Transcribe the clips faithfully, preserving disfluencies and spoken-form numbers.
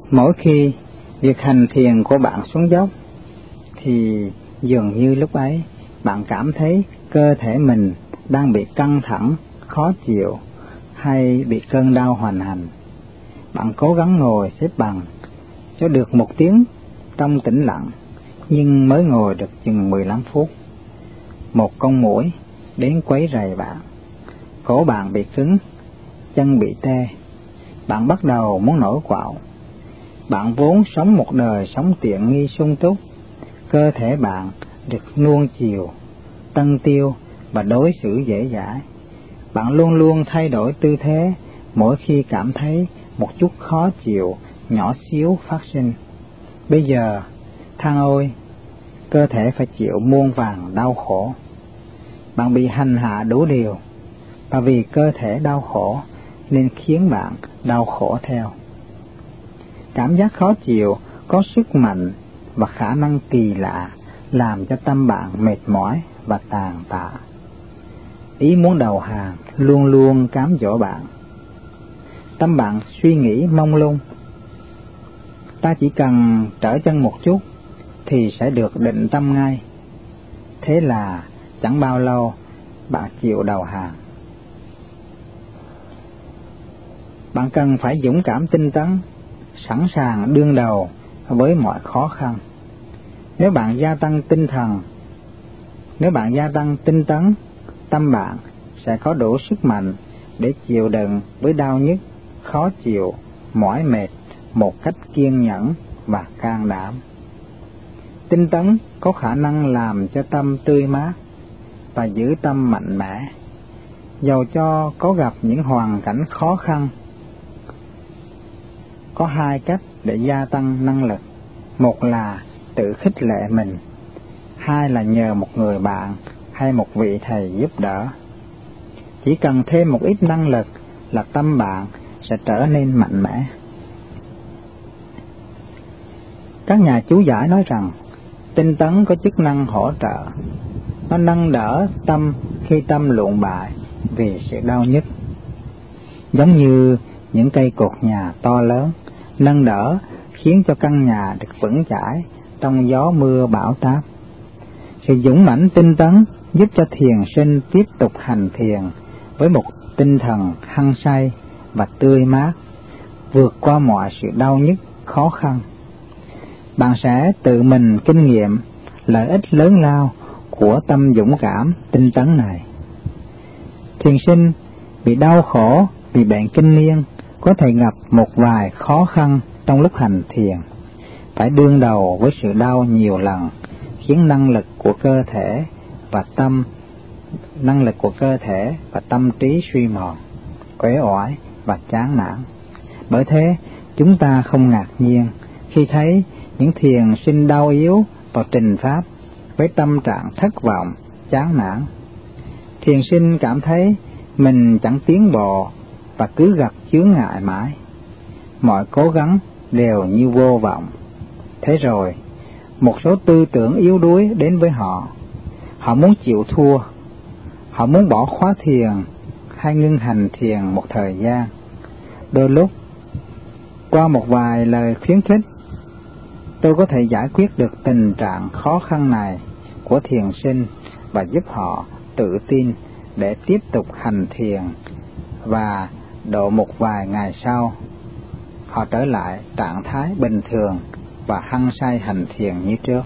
Mỗi khi việc hành thiền của bạn xuống dốc thì dường như lúc ấy bạn cảm thấy cơ thể mình đang bị căng thẳng, khó chịu hay bị cơn đau hoành hành. Bạn cố gắng ngồi xếp bằng cho được một tiếng trong tĩnh lặng, nhưng mới ngồi được chừng mười lăm phút. Một con muỗi đến quấy rầy bạn, cổ bạn bị cứng, chân bị tê, bạn bắt đầu muốn nổi quạo. Bạn vốn sống một đời sống tiện nghi sung túc, cơ thể bạn được nuông chiều, tân tiêu và đối xử dễ dãi. Bạn luôn luôn thay đổi tư thế mỗi khi cảm thấy một chút khó chịu nhỏ xíu phát sinh. Bây giờ, than ôi, cơ thể phải chịu muôn vàn đau khổ. Bạn bị hành hạ đủ điều, và vì cơ thể đau khổ nên khiến bạn đau khổ theo. Cảm giác khó chịu có sức mạnh và khả năng kỳ lạ làm cho tâm bạn mệt mỏi và tàn tạ. Ý muốn đầu hàng luôn luôn cám dỗ bạn. Tâm bạn suy nghĩ mông lung. Ta chỉ cần trở chân một chút thì sẽ được định tâm ngay. Thế là chẳng bao lâu bạn chịu đầu hàng. Bạn cần phải dũng cảm tinh tấn, sẵn sàng đương đầu với mọi khó khăn. Nếu bạn gia tăng tinh thần, nếu bạn gia tăng tinh tấn, tâm bạn sẽ có đủ sức mạnh để chịu đựng với đau nhức, khó chịu, mỏi mệt một cách kiên nhẫn và can đảm. Tinh tấn có khả năng làm cho tâm tươi mát và giữ tâm mạnh mẽ, dầu cho có gặp những hoàn cảnh khó khăn. Có hai cách để gia tăng năng lực. Một là tự khích lệ mình, hai là nhờ một người bạn hay một vị thầy giúp đỡ. Chỉ cần thêm một ít năng lực là tâm bạn sẽ trở nên mạnh mẽ. Các nhà chú giải nói rằng tinh tấn có chức năng hỗ trợ. Nó nâng đỡ tâm khi tâm lụn bại vì sự đau nhức. Giống như những cây cột nhà to lớn, nâng đỡ khiến cho căn nhà được vững chãi trong gió mưa bão táp. Sự dũng mãnh tinh tấn giúp cho thiền sinh tiếp tục hành thiền với một tinh thần hăng say và tươi mát, vượt qua mọi sự đau nhức, khó khăn. Bạn sẽ tự mình kinh nghiệm lợi ích lớn lao của tâm dũng cảm tinh tấn này. Thiền sinh bị đau khổ vì bệnh kinh niên có thể gặp một vài khó khăn trong lúc hành thiền, phải đương đầu với sự đau nhiều lần, khiến năng lực của cơ thể và tâm năng lực của cơ thể và tâm trí suy mòn, uể oải và chán nản. Bởi thế, chúng ta không ngạc nhiên khi thấy những thiền sinh đau yếu vào trình pháp với tâm trạng thất vọng, chán nản. Thiền sinh cảm thấy mình chẳng tiến bộ và cứ gặp chướng ngại mãi. Mọi cố gắng đều như vô vọng. Thế rồi, một số tư tưởng yếu đuối đến với họ. Họ muốn chịu thua. Họ muốn bỏ khóa thiền hay ngưng hành thiền một thời gian. Đôi lúc, qua một vài lời khuyến khích, tôi có thể giải quyết được tình trạng khó khăn này của thiền sinh và giúp họ tự tin để tiếp tục hành thiền, và độ một vài ngày sau, họ trở lại trạng thái bình thường và hăng say hành thiền như trước.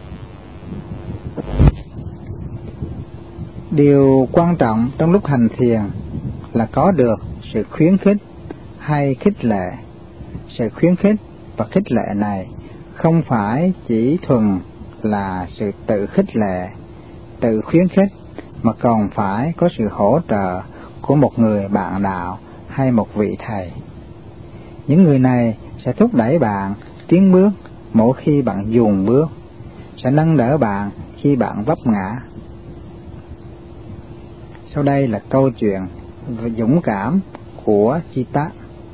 Điều quan trọng trong lúc hành thiền là có được sự khuyến khích hay khích lệ. Sự khuyến khích và khích lệ này không phải chỉ thuần là sự tự khích lệ, tự khuyến khích, mà còn phải có sự hỗ trợ của một người bạn đạo hay một vị thầy. Những người này sẽ thúc đẩy bạn tiến bước mỗi khi bạn dùn bước, sẽ nâng đỡ bạn khi bạn vấp ngã. Sau đây là câu chuyện dũng cảm của Chitta.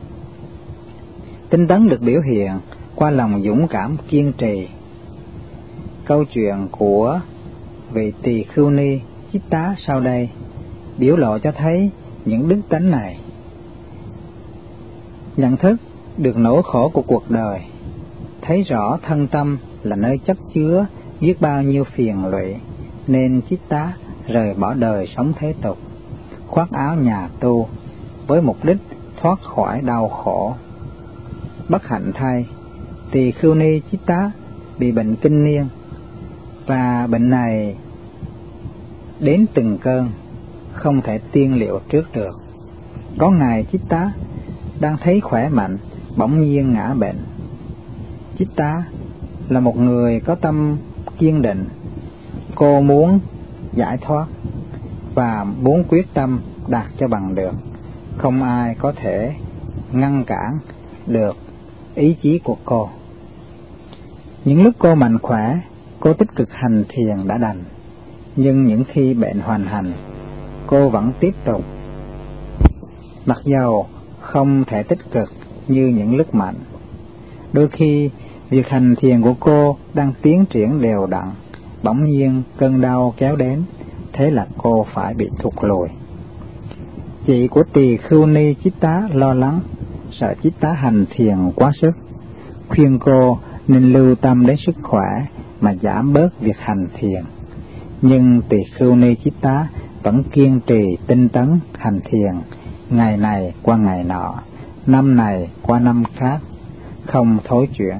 Tinh tấn được biểu hiện qua lòng dũng cảm kiên trì. Câu chuyện của vị tỳ khưu ni Chitta sau đây biểu lộ cho thấy những đức tánh này. Nhận thức được nỗi khổ của cuộc đời, thấy rõ thân tâm là nơi chất chứa biết bao nhiêu phiền lụy, nên Chitta rời bỏ đời sống thế tục, khoác áo nhà tu với mục đích thoát khỏi đau khổ. Bất hạnh thay, Tỳ Khưu Ni Chitta bị bệnh kinh niên, và bệnh này đến từng cơn, không thể tiên liệu trước được. Có ngày Chitta đang thấy khỏe mạnh, bỗng nhiên ngã bệnh. Chitta là một người có tâm kiên định, cô muốn giải thoát và muốn quyết tâm đạt cho bằng được. Không ai có thể ngăn cản được ý chí của cô. Những lúc cô mạnh khỏe, cô tích cực hành thiền đã đành, nhưng những khi bệnh hoành hành, cô vẫn tiếp tục, mặc dầu không thể tích cực như những lúc mạnh. Đôi khi việc hành thiền của cô đang tiến triển đều đặn, bỗng nhiên cơn đau kéo đến, thế là cô phải bị thụt lùi. Chị của Tỳ Khưu Ni Chitta lo lắng, sợ Chitta hành thiền quá sức, khuyên cô nên lưu tâm đến sức khỏe mà giảm bớt việc hành thiền. Nhưng Tỳ Khưu Ni Chitta vẫn kiên trì tinh tấn hành thiền, ngày này qua ngày nọ, năm này qua năm khác, không thối chuyển.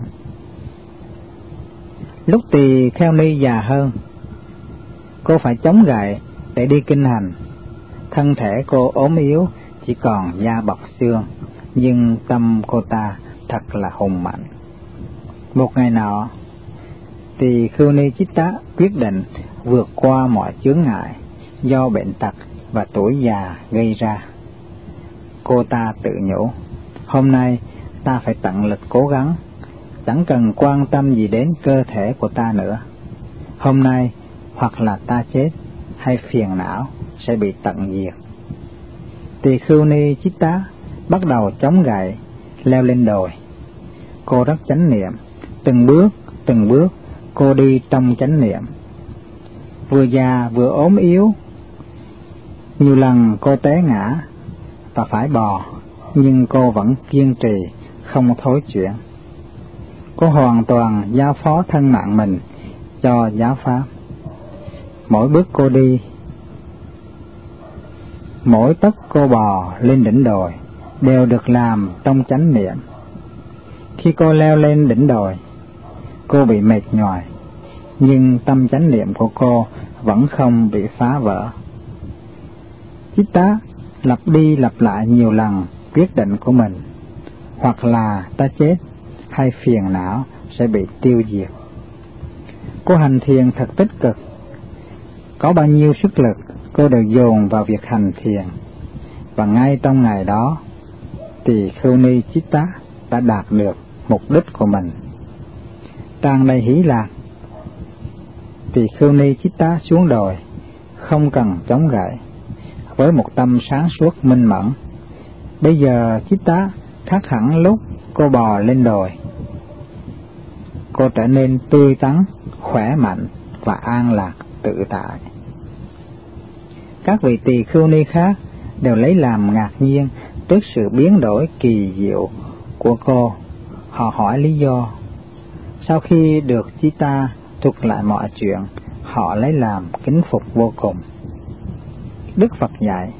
Lúc Tỳ Kheo Ni già hơn, cô phải chống gậy để đi kinh hành. Thân thể cô ốm yếu, chỉ còn da bọc xương, nhưng tâm cô ta thật là hùng mạnh. Một ngày nọ, Tỳ Khưu Ni Chitta quyết định vượt qua mọi chướng ngại do bệnh tật và tuổi già gây ra. Cô ta tự nhủ, hôm nay ta phải tận lực cố gắng, chẳng cần quan tâm gì đến cơ thể của ta nữa. Hôm nay hoặc là ta chết hay phiền não sẽ bị tận diệt. Tỳ Khưu Ni Chitta bắt đầu chống gậy, leo lên đồi. Cô rất chánh niệm, từng bước, từng bước cô đi trong chánh niệm. Vừa già vừa ốm yếu, nhiều lần cô té ngã và phải bò, nhưng cô vẫn kiên trì, không thối chuyển. Cô hoàn toàn giao phó thân mạng mình cho giáo pháp. Mỗi bước cô đi, mỗi tấc cô bò lên đỉnh đồi đều được làm trong chánh niệm. Khi cô leo lên đỉnh đồi, cô bị mệt nhoài, nhưng tâm chánh niệm của cô vẫn không bị phá vỡ. Chitta lặp đi lặp lại nhiều lần quyết định của mình, hoặc là ta chết hay phiền não sẽ bị tiêu diệt. Cô hành thiền thật tích cực, có bao nhiêu sức lực cô đều dồn vào việc hành thiền, và ngay trong ngày đó, Tỳ Khưu Ni Chitta đã đạt được mục đích của mình. Tràn đầy hỷ lạc, Tỳ Khưu Ni Chitta xuống đồi, không cần chống gậy, với một tâm sáng suốt minh mẫn. Bây giờ Chitta khác hẳn lúc cô bò lên đồi. Cô trở nên tươi tắn, khỏe mạnh và an lạc tự tại. Các vị Tỳ Khưu Ni khác đều lấy làm ngạc nhiên trước sự biến đổi kỳ diệu của cô. Họ hỏi lý do. Sau khi được Chitta thuật lại mọi chuyện, họ lấy làm kính phục vô cùng. Đức Phật dạy,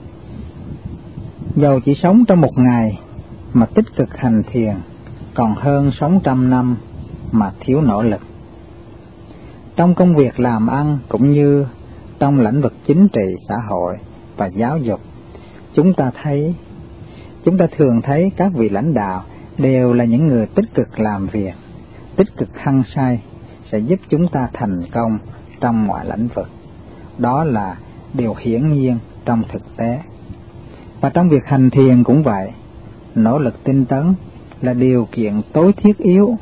dầu chỉ sống trong một ngày mà tích cực hành thiền, còn hơn sống trăm năm mà thiếu nỗ lực. Trong công việc làm ăn cũng như trong lĩnh vực chính trị, xã hội và giáo dục, chúng ta thấy, chúng ta thường thấy các vị lãnh đạo đều là những người tích cực làm việc, tích cực hăng say, sẽ giúp chúng ta thành công trong mọi lĩnh vực. Đó là điều hiển nhiên trong thực tế. Và trong việc hành thiền cũng vậy, nỗ lực tinh tấn là điều kiện tối thiết yếu.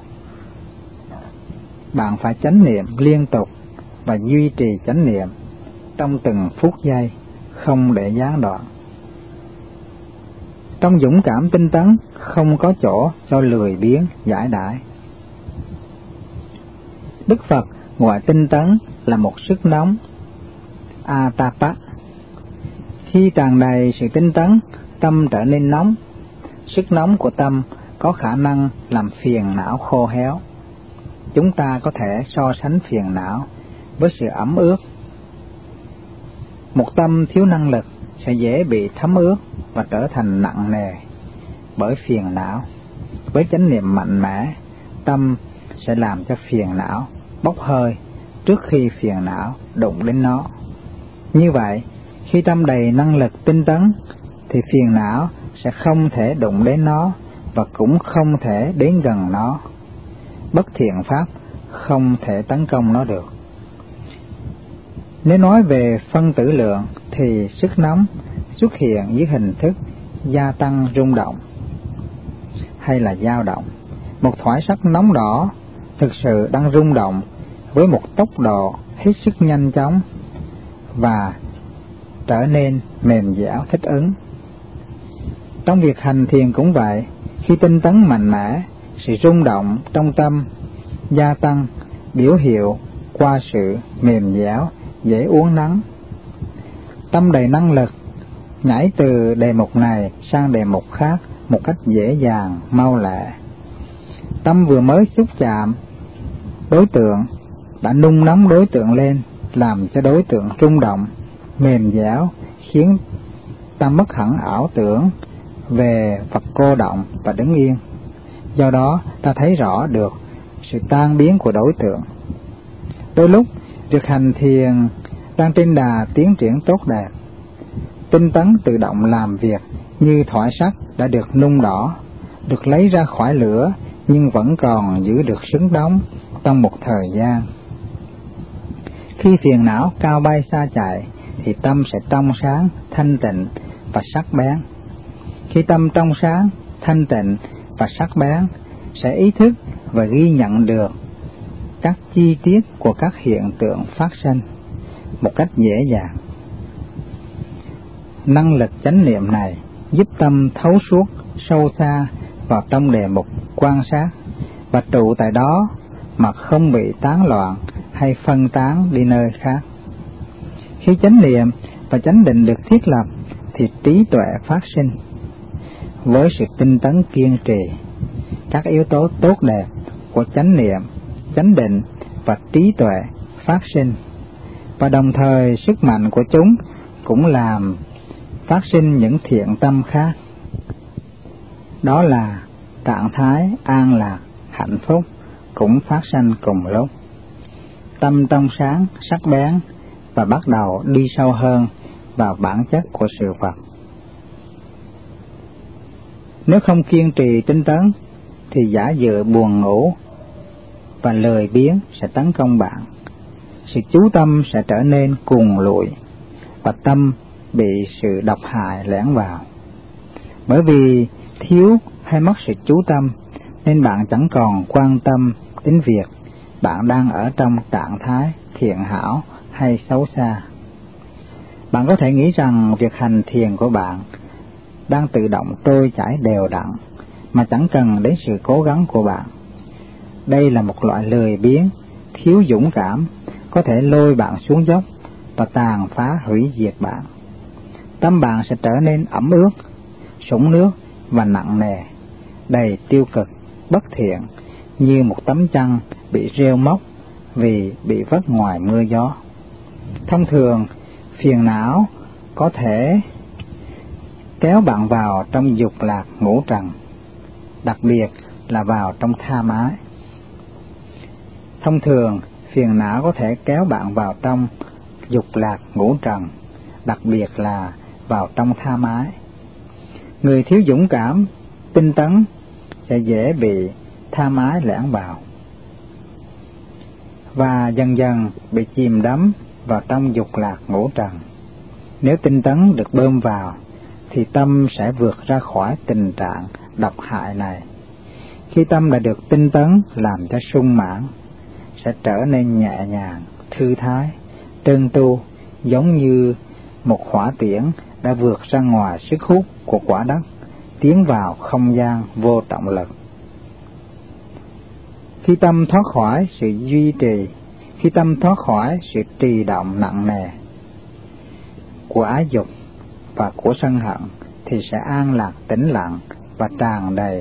Bạn phải chánh niệm liên tục và duy trì chánh niệm trong từng phút giây, không để gián đoạn. Trong dũng cảm tinh tấn không có chỗ cho lười biếng giải đãi. Đức Phật gọi tinh tấn là một sức nóng, Atapa. Khi tràn đầy sự tinh tấn, tâm trở nên nóng. Sức nóng của tâm có khả năng làm phiền não khô héo. Chúng ta có thể so sánh phiền não với sự ẩm ướt. Một tâm thiếu năng lực sẽ dễ bị thấm ướt và trở thành nặng nề bởi phiền não. Với chánh niệm mạnh mẽ, tâm sẽ làm cho phiền não bốc hơi trước khi phiền não đụng đến nó. Như vậy, khi tâm đầy năng lực tinh tấn, thì phiền não sẽ không thể đụng đến nó và cũng không thể đến gần nó. Bất thiện pháp không thể tấn công nó được. Nếu nói về phân tử lượng thì sức nóng xuất hiện dưới hình thức gia tăng rung động hay là dao động. Một thoải sắc nóng đỏ thực sự đang rung động với một tốc độ hết sức nhanh chóng và trở nên mềm dẻo thích ứng. Trong việc hành thiền cũng vậy, khi tinh tấn mạnh mẽ, sự rung động trong tâm gia tăng biểu hiệu qua sự mềm dẻo, dễ uốn nắn. Tâm đầy năng lực nhảy từ đề mục này sang đề mục khác một cách dễ dàng, mau lẹ. Tâm vừa mới xúc chạm đối tượng đã nung nóng đối tượng lên, làm cho đối tượng rung động, mềm dẻo, khiến ta mất hẳn ảo tưởng về vật cô động và đứng yên. Do đó ta thấy rõ được sự tan biến của đối tượng. Đôi lúc việc hành thiền đang trên đà tiến triển tốt đẹp, tinh tấn tự động làm việc như thoại sắt đã được nung đỏ, được lấy ra khỏi lửa nhưng vẫn còn giữ được sức nóng trong một thời gian. Khi phiền não cao bay xa chạy thì tâm sẽ trong sáng, thanh tịnh và sắc bén. Khi tâm trong sáng, thanh tịnh và sắc bén, sẽ ý thức và ghi nhận được các chi tiết của các hiện tượng phát sinh một cách dễ dàng. Năng lực chánh niệm này giúp tâm thấu suốt sâu xa vào trong đề mục quan sát và trụ tại đó mà không bị tán loạn hay phân tán đi nơi khác. Khi chánh niệm và chánh định được thiết lập thì trí tuệ phát sinh. Với sự tinh tấn kiên trì, các yếu tố tốt đẹp của chánh niệm, chánh định và trí tuệ phát sinh, và đồng thời sức mạnh của chúng cũng làm phát sinh những thiện tâm khác. Đó là trạng thái an lạc, hạnh phúc cũng phát sinh cùng lúc. Tâm trong sáng, sắc bén và bắt đầu đi sâu hơn vào bản chất của sự vật. Nếu không kiên trì tinh tấn thì giả dựa buồn ngủ và lười biếng sẽ tấn công bạn. Sự chú tâm sẽ trở nên cuồng lụi và tâm bị sự độc hại lẻn vào. Bởi vì thiếu hay mất sự chú tâm nên bạn chẳng còn quan tâm đến việc bạn đang ở trong trạng thái thiện hảo hay xấu xa. Bạn có thể nghĩ rằng việc hành thiền của bạn đang tự động trôi chảy đều đặn mà chẳng cần đến sự cố gắng của bạn. Đây là một loại lười biếng, thiếu dũng cảm, có thể lôi bạn xuống dốc và tàn phá hủy diệt bạn. Tâm bạn sẽ trở nên ẩm ướt, sũng nước và nặng nề, đầy tiêu cực, bất thiện, như một tấm chăn bị rêu móc vì bị vất ngoài mưa gió. Thông thường, phiền não có thể kéo bạn vào trong dục lạc ngũ trần, đặc biệt là vào trong tham ái. Thông thường, phiền não có thể kéo bạn vào trong dục lạc ngũ trần, đặc biệt là vào trong tham ái. Người thiếu dũng cảm, tinh tấn sẽ dễ bị tham ái lẻn vào và dần dần bị chìm đắm vào trong dục lạc ngũ trần. Nếu tinh tấn được bơm vào thì tâm sẽ vượt ra khỏi tình trạng độc hại này. Khi tâm đã được tinh tấn làm cho sung mãn, sẽ trở nên nhẹ nhàng, thư thái, trơn tru, giống như một hỏa tiễn đã vượt ra ngoài sức hút của quả đất, tiến vào không gian vô trọng lực. Khi tâm thoát khỏi sự duy trì, khi tâm thoát khỏi sự trì động nặng nề của ái dục và của sân hận, thì sẽ an lạc tĩnh lặng và tràn đầy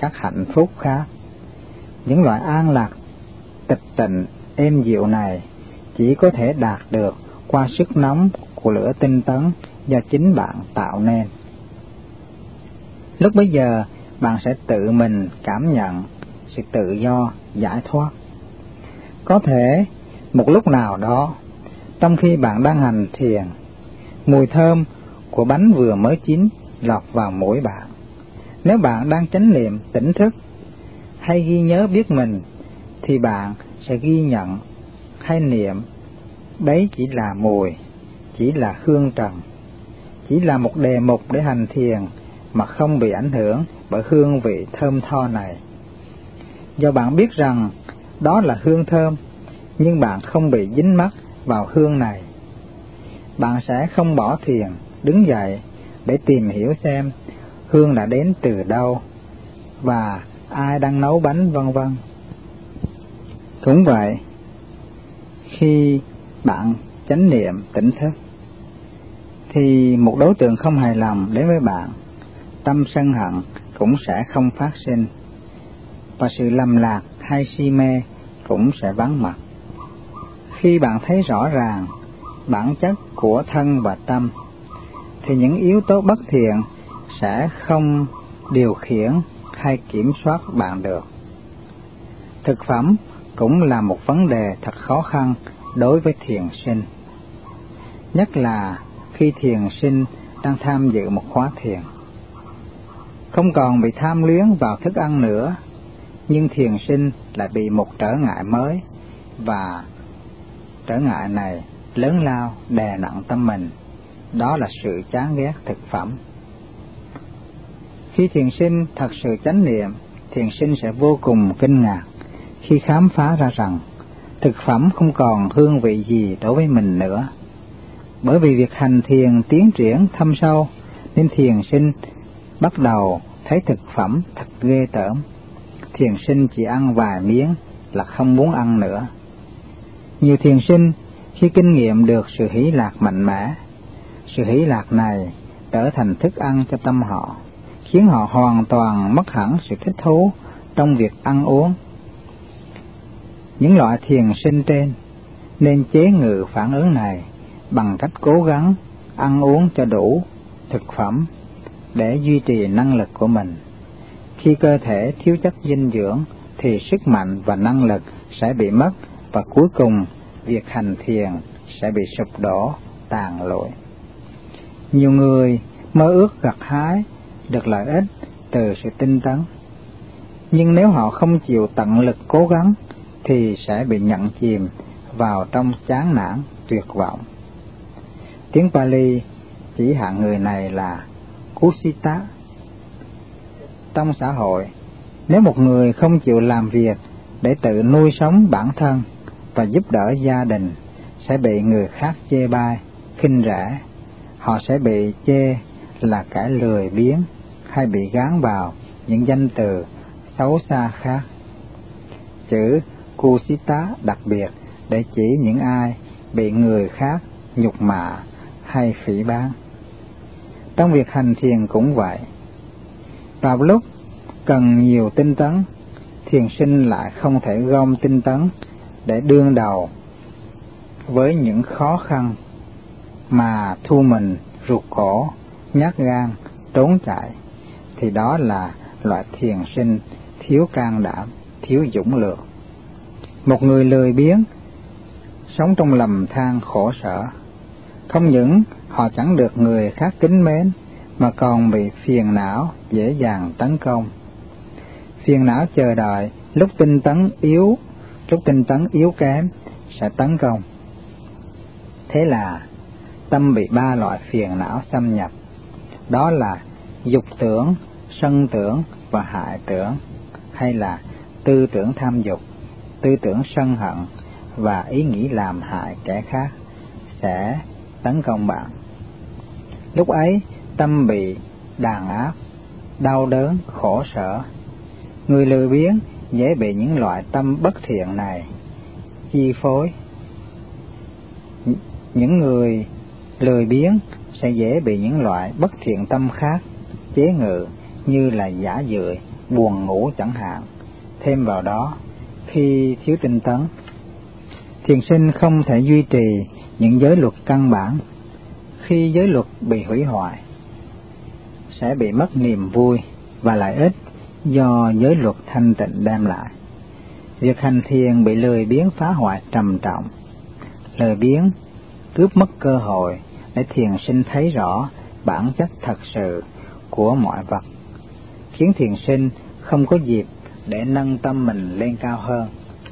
các hạnh phúc khác. Những loại an lạc, tịch tịnh, êm dịu này chỉ có thể đạt được qua sức nóng của lửa tinh tấn do chính bạn tạo nên. Lúc bấy giờ, bạn sẽ tự mình cảm nhận sự tự do, giải thoát. Có thể một lúc nào đó, trong khi bạn đang hành thiền, mùi thơm của bánh vừa mới chín lọt vào mũi bạn. Nếu bạn đang chánh niệm tỉnh thức hay ghi nhớ biết mình, thì bạn sẽ ghi nhận hay niệm đấy chỉ là mùi, chỉ là hương trần, chỉ là một đề mục để hành thiền mà không bị ảnh hưởng bởi hương vị thơm tho này. Do bạn biết rằng đó là hương thơm, nhưng bạn không bị dính mắc vào hương này. Bạn sẽ không bỏ thiền, đứng dậy để tìm hiểu xem hương đã đến từ đâu và ai đang nấu bánh, vân vân. Cũng vậy, khi bạn chánh niệm tỉnh thức, thì một đối tượng không hài lòng đến với bạn, tâm sân hận cũng sẽ không phát sinh, và sự lầm lạc hay si mê cũng sẽ vắng mặt. Khi bạn thấy rõ ràng bản chất của thân và tâm, thì những yếu tố bất thiện sẽ không điều khiển hay kiểm soát bạn được. Thực phẩm cũng là một vấn đề thật khó khăn đối với thiền sinh, nhất là khi thiền sinh đang tham dự một khóa thiền. Không còn bị tham luyến vào thức ăn nữa, nhưng thiền sinh lại bị một trở ngại mới, và trở ngại này lớn lao đè nặng tâm mình, đó là sự chán ghét thực phẩm. Khi thiền sinh thật sự chánh niệm, thiền sinh sẽ vô cùng kinh ngạc khi khám phá ra rằng thực phẩm không còn hương vị gì đối với mình nữa. Bởi vì việc hành thiền tiến triển thâm sâu, nên thiền sinh bắt đầu thấy thực phẩm thật ghê tởm. Thiền sinh chỉ ăn vài miếng là không muốn ăn nữa. Nhiều thiền sinh khi kinh nghiệm được sự hỷ lạc mạnh mẽ, sự hỷ lạc này trở thành thức ăn cho tâm họ, khiến họ hoàn toàn mất hẳn sự thích thú trong việc ăn uống. Những loại thiền sinh trên nên chế ngự phản ứng này bằng cách cố gắng ăn uống cho đủ thực phẩm để duy trì năng lực của mình. Khi cơ thể thiếu chất dinh dưỡng thì sức mạnh và năng lực sẽ bị mất, và cuối cùng việc hành thiền sẽ bị sụp đổ, tàn lụi. Nhiều người mơ ước gặt hái được lợi ích từ sự tinh tấn, nhưng nếu họ không chịu tận lực cố gắng thì sẽ bị nhận chìm vào trong chán nản, tuyệt vọng. Tiếng Pali chỉ hạng người này là Kusita. Trong xã hội, nếu một người không chịu làm việc để tự nuôi sống bản thân và giúp đỡ gia đình, sẽ bị người khác chê bai, khinh rẻ. Họ sẽ bị chê là kẻ lười biếng hay bị gán vào những danh từ xấu xa khác. Chữ Kusita đặc biệt để chỉ những ai bị người khác nhục mạ hay phỉ báng. Trong việc hành thiền cũng vậy. Vào lúc cần nhiều tinh tấn, thiền sinh lại không thể gom tinh tấn để đương đầu với những khó khăn mà thu mình ruột cổ, nhát gan, trốn chạy, thì đó là loại thiền sinh thiếu can đảm, thiếu dũng lược. Một người lười biếng sống trong lầm than khổ sở, không những họ chẳng được người khác kính mến mà còn bị phiền não dễ dàng tấn công. Phiền não chờ đợi lúc tinh tấn yếu, lúc tinh tấn yếu kém sẽ tấn công. Thế là tâm bị ba loại phiền não xâm nhập, đó là dục tưởng, sân tưởng và hại tưởng, hay là tư tưởng tham dục, tư tưởng sân hận và ý nghĩ làm hại kẻ khác sẽ tấn công bạn. Lúc ấy tâm bị đàn áp, đau đớn, khổ sở. Người lười biếng dễ bị những loại tâm bất thiện này chi phối. Những người lười biếng sẽ dễ bị những loại bất thiện tâm khác chế ngự, như là giả dưỡi, buồn ngủ chẳng hạn. Thêm vào đó, khi thiếu tinh tấn, thiền sinh không thể duy trì những giới luật căn bản. Khi giới luật bị hủy hoại, sẽ bị mất niềm vui và lợi ích do giới luật thanh tịnh đem lại. Việc hành thiền bị lười biếng phá hoại trầm trọng. Lười biếng cướp mất cơ hội để thiền sinh thấy rõ bản chất thật sự của mọi vật, khiến thiền sinh không có dịp để nâng tâm mình lên cao hơn.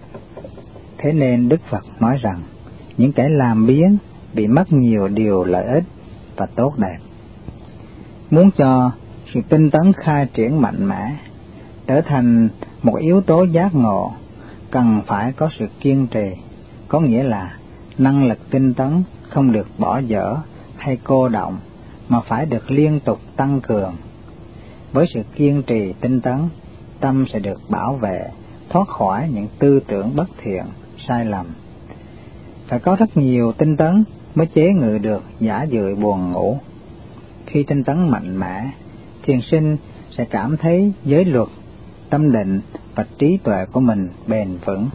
Thế nên Đức Phật nói rằng, những kẻ làm biếng bị mất nhiều điều lợi ích và tốt đẹp. Muốn cho sự tinh tấn khai triển mạnh mẽ, trở thành một yếu tố giác ngộ, cần phải có sự kiên trì, có nghĩa là năng lực tinh tấn không được bỏ dở hay cô động, mà phải được liên tục tăng cường. Với sự kiên trì tinh tấn, tâm sẽ được bảo vệ, thoát khỏi những tư tưởng bất thiện, sai lầm. Phải có rất nhiều tinh tấn mới chế ngự được giả dưỡi buồn ngủ. Khi tinh tấn mạnh mẽ, thiền sinh sẽ cảm thấy giới luật, tâm định và trí tuệ của mình bền vững.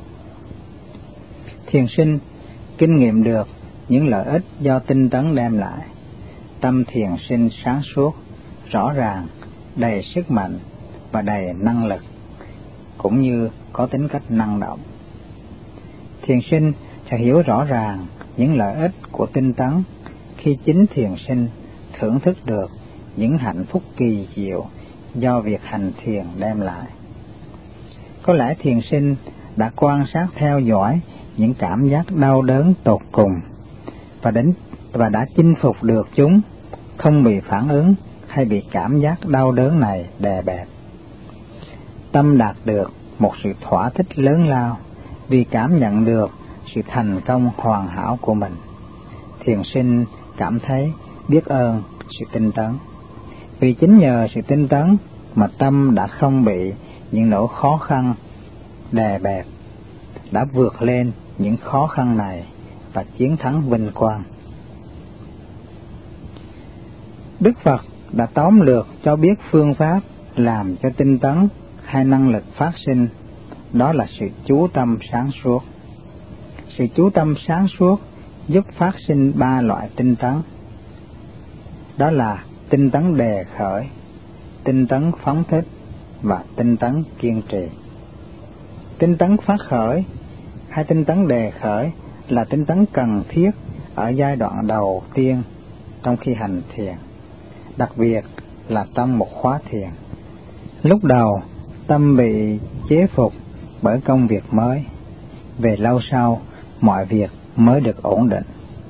Thiền sinh kinh nghiệm được những lợi ích do tinh tấn đem lại. Tâm thiền sinh sáng suốt, rõ ràng, đầy sức mạnh và đầy năng lực, cũng như có tính cách năng động. Thiền sinh sẽ hiểu rõ ràng những lợi ích của tinh tấn khi chính thiền sinh thưởng thức được những hạnh phúc kỳ diệu do việc hành thiền đem lại. Có lẽ thiền sinh đã quan sát theo dõi những cảm giác đau đớn tột cùng và đến và đã chinh phục được chúng, không bị phản ứng hay bị cảm giác đau đớn này đè bẹp. Tâm đạt được một sự thỏa thích lớn lao vì cảm nhận được sự thành công hoàn hảo của mình. Thiền sinh cảm thấy biết ơn sự tinh tấn, vì chính nhờ sự tinh tấn mà tâm đã không bị những nỗi khó khăn đè bẹp, đã vượt lên những khó khăn này và chiến thắng vinh quang. Đức Phật đã tóm lược cho biết phương pháp làm cho tinh tấn hay năng lực phát sinh, đó là sự chú tâm sáng suốt. Sự chú tâm sáng suốt giúp phát sinh ba loại tinh tấn, đó là tinh tấn đề khởi, tinh tấn phóng thích và tinh tấn kiên trì. Tinh tấn phát khởi hay tinh tấn đề khởi là tinh tấn cần thiết ở giai đoạn đầu tiên trong khi hành thiền, đặc biệt là trong một khóa thiền. Lúc đầu, tâm bị chế phục bởi công việc mới, về lâu sau, mọi việc mới được ổn định.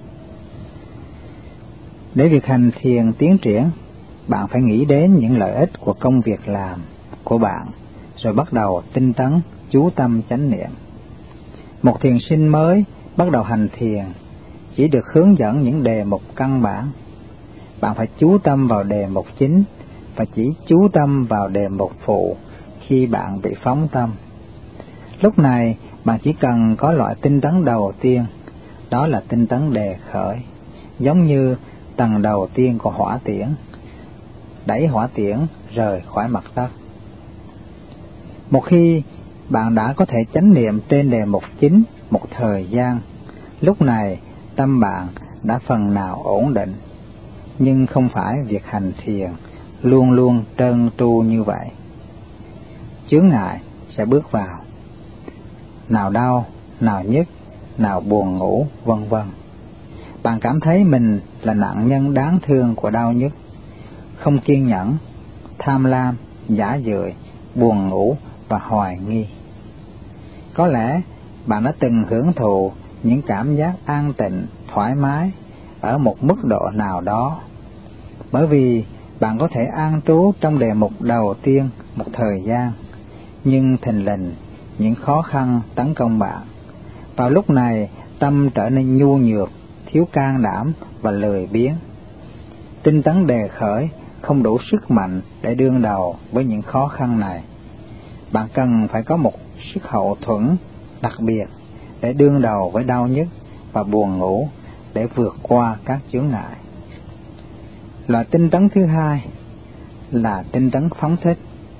Để việc hành thiền tiến triển, bạn phải nghĩ đến những lợi ích của công việc làm của bạn, rồi bắt đầu tinh tấn, chú tâm chánh niệm. Một thiền sinh mới bắt đầu hành thiền chỉ được hướng dẫn những đề mục căn bản. Bạn phải chú tâm vào đề mục chính và chỉ chú tâm vào đề mục phụ khi bạn bị phóng tâm. Lúc này, bạn chỉ cần có loại tinh tấn đầu tiên, đó là tinh tấn đề khởi, giống như tầng đầu tiên của hỏa tiễn, đẩy hỏa tiễn rời khỏi mặt đất. Một khi bạn đã có thể chánh niệm trên đề mục chính một thời gian, lúc này tâm bạn đã phần nào ổn định, nhưng không phải việc hành thiền luôn luôn trơn tru như vậy. Chướng ngại sẽ bước vào, nào đau, nào nhức, nào buồn ngủ, vân vân. Bạn cảm thấy mình là nạn nhân đáng thương của đau nhức, không kiên nhẫn, tham lam, giả dưỡi, buồn ngủ và hoài nghi. Có lẽ bạn đã từng hưởng thụ những cảm giác an tịnh, thoải mái ở một mức độ nào đó, bởi vì bạn có thể an trú trong đề mục đầu tiên một thời gian, nhưng thình lình những khó khăn tấn công bạn. Vào lúc này, tâm trở nên nhu nhược, thiếu can đảm và lười biếng. Tinh tấn đề khởi không đủ sức mạnh để đương đầu với những khó khăn này. Bạn cần phải có một sức hậu thuẫn đặc biệt để đương đầu với đau nhức và buồn ngủ, để vượt qua các chướng ngại. Loại tinh tấn thứ hai là tinh tấn phóng thích.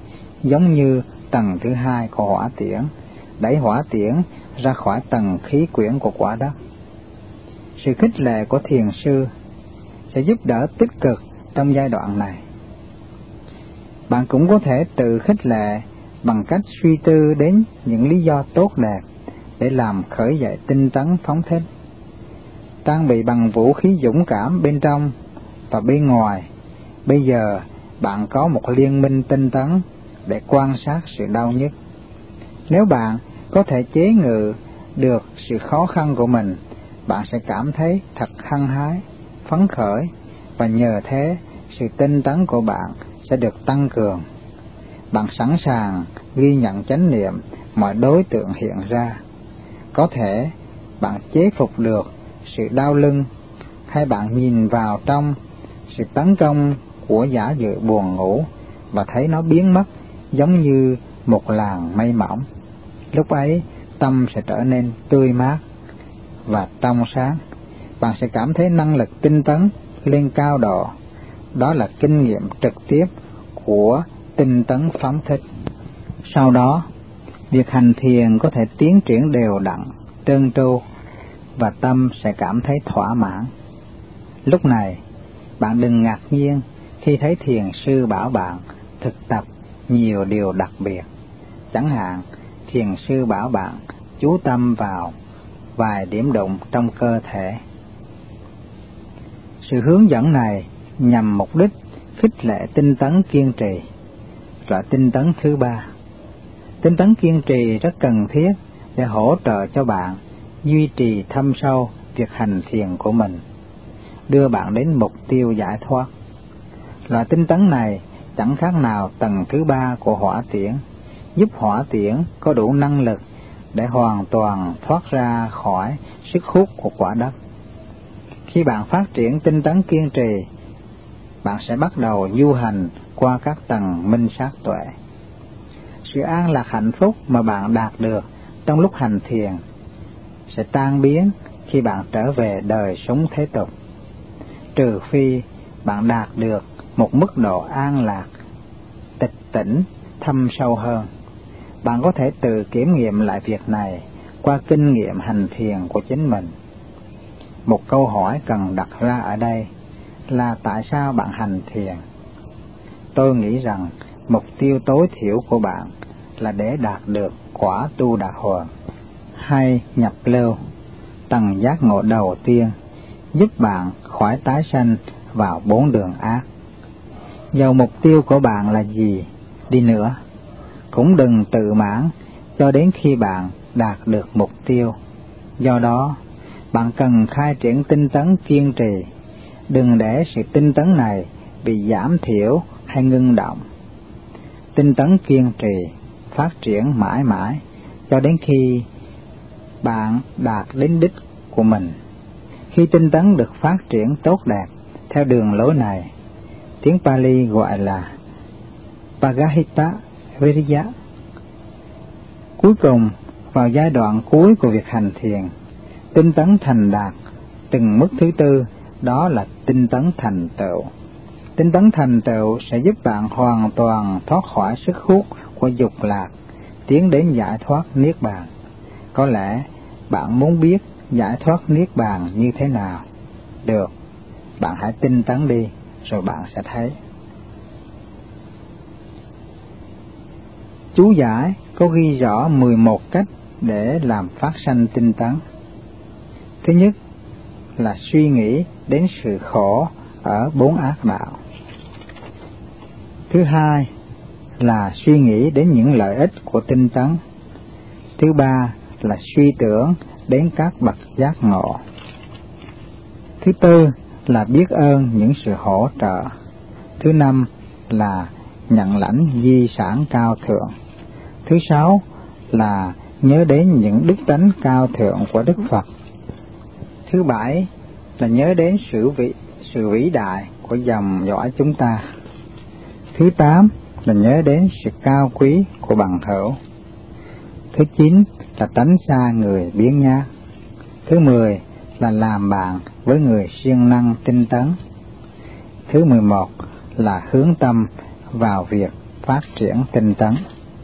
giống như tầng thứ hai của hỏa tiễn, đẩy hỏa tiễn ra khỏi tầng khí quyển của quả đất. Sự khích lệ của thiền sư sẽ giúp đỡ tích cực trong giai đoạn này. Bạn cũng có thể tự khích lệ bằng cách suy tư đến những lý do tốt đẹp để làm khởi dậy tinh tấn phóng thích. Trang bị bằng vũ khí dũng cảm bên trong và bên ngoài, bây giờ bạn có một liên minh tinh tấn để quan sát sự đau nhức. Nếu bạn có thể chế ngự được sự khó khăn của mình, bạn sẽ cảm thấy thật hăng hái, phấn khởi, và nhờ thế sự tinh tấn của bạn sẽ được tăng cường. Bạn sẵn sàng ghi nhận chánh niệm mọi đối tượng hiện ra. Có thể bạn chế phục được sự đau lưng, hay bạn nhìn vào trong sự tấn công của giả dự buồn ngủ và thấy nó biến mất giống như một làn mây mỏng. Lúc ấy tâm sẽ trở nên tươi mát và trong sáng. Bạn sẽ cảm thấy năng lực tinh tấn lên cao độ. Đó là kinh nghiệm trực tiếp của tinh tấn phóng thích. Sau đó, việc hành thiền có thể tiến triển đều đặn, trơn tru, và tâm sẽ cảm thấy thỏa mãn. Lúc này, bạn đừng ngạc nhiên khi thấy thiền sư bảo bạn thực tập nhiều điều đặc biệt. Chẳng hạn, thiền sư bảo bạn chú tâm vào vài điểm đụng trong cơ thể. Sự hướng dẫn này nhằm mục đích khích lệ tinh tấn kiên trì. Loại tinh tấn thứ ba. Tinh tấn kiên trì rất cần thiết để hỗ trợ cho bạn duy trì thâm sâu việc hành thiền của mình, đưa bạn đến mục tiêu giải thoát. Loại tinh tấn này chẳng khác nào tầng thứ ba của hỏa tiễn, giúp hỏa tiễn có đủ năng lực để hoàn toàn thoát ra khỏi sức hút của quả đất. Khi bạn phát triển tinh tấn kiên trì, bạn sẽ bắt đầu du hành qua các tầng minh sát tuệ. Sự an lạc hạnh phúc mà bạn đạt được trong lúc hành thiền sẽ tan biến khi bạn trở về đời sống thế tục, trừ phi bạn đạt được một mức độ an lạc, tịch tỉnh, thâm sâu hơn. Bạn có thể tự kiểm nghiệm lại việc này qua kinh nghiệm hành thiền của chính mình. Một câu hỏi cần đặt ra ở đây là tại sao bạn hành thiền? Tôi nghĩ rằng mục tiêu tối thiểu của bạn là để đạt được quả tu đà hoàn hay nhập lưu, tầng giác ngộ đầu tiên, giúp bạn khỏi tái sanh vào bốn đường ác. Dầu mục tiêu của bạn là gì đi nữa, cũng đừng tự mãn cho đến khi bạn đạt được mục tiêu. Do đó, bạn cần khai triển tinh tấn kiên trì, đừng để sự tinh tấn này bị giảm thiểu hay ngưng động. Tinh tấn kiên trì phát triển mãi mãi cho đến khi bạn đạt đến đích của mình. Khi tinh tấn được phát triển tốt đẹp theo đường lối này, tiếng Pali gọi là Pagahita Viriya. Cuối cùng, vào giai đoạn cuối của việc hành thiền, tinh tấn thành đạt từng mức thứ tư, đó là tinh tấn thành tựu. Tinh tấn thành tựu sẽ giúp bạn hoàn toàn thoát khỏi sức hút của dục lạc, tiến đến giải thoát niết bàn. Có lẽ bạn muốn biết giải thoát niết bàn như thế nào? Được, bạn hãy tinh tấn đi, rồi bạn sẽ thấy. Chú giải có ghi rõ mười một cách để làm phát sanh tinh tấn. Thứ nhất là suy nghĩ đến sự khổ ở bốn ác đạo. Thứ hai là suy nghĩ đến những lợi ích của tinh tấn. Thứ ba là suy tưởng đến các bậc giác ngộ. Thứ tư là biết ơn những sự hỗ trợ. Thứ năm là nhận lãnh di sản cao thượng. Thứ sáu là nhớ đến những đức tánh cao thượng của Đức Phật. Thứ bảy là nhớ đến sự vĩ, sự vĩ đại của dòng dõi chúng ta. Thứ tám là nhớ đến sự cao quý của bằng hữu. Thứ chín là tránh xa người biếng nhác. Thứ mười là làm bạn với người siêng năng tinh tấn. Thứ mười một là hướng tâm vào việc phát triển tinh tấn.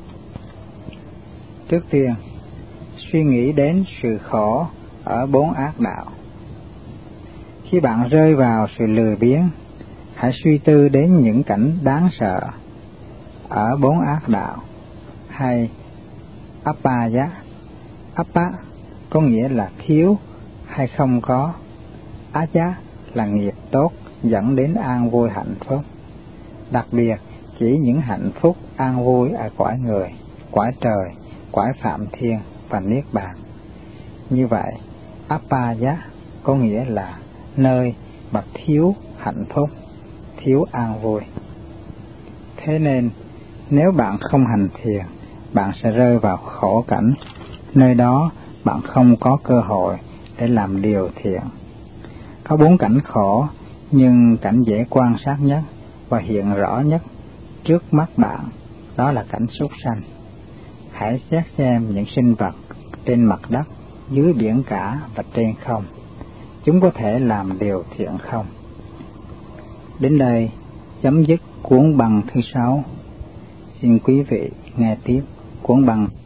Trước tiên, suy nghĩ đến sự khổ ở bốn ác đạo. Khi bạn rơi vào sự lười biếng, hãy suy tư đến những cảnh đáng sợ ở bốn ác đạo hay Appaya. Appa có nghĩa là thiếu hay không có. Aya là nghiệp tốt dẫn đến an vui hạnh phúc. Đặc biệt chỉ những hạnh phúc an vui ở cõi người, cõi trời, cõi phạm thiên và niết bàn. Như vậy, Appaya có nghĩa là nơi mà thiếu hạnh phúc, thiếu an vui. Thế nên, nếu bạn không hành thiền, bạn sẽ rơi vào khổ cảnh. Nơi đó bạn không có cơ hội để làm điều thiện. Có bốn cảnh khổ, nhưng cảnh dễ quan sát nhất và hiện rõ nhất trước mắt bạn, đó là cảnh súc sanh. Hãy xét xem những sinh vật trên mặt đất, dưới biển cả và trên không. Chúng có thể làm điều thiện không? Đến đây chấm dứt cuốn băng thứ sáu. Xin quý vị nghe tiếp cuốn băng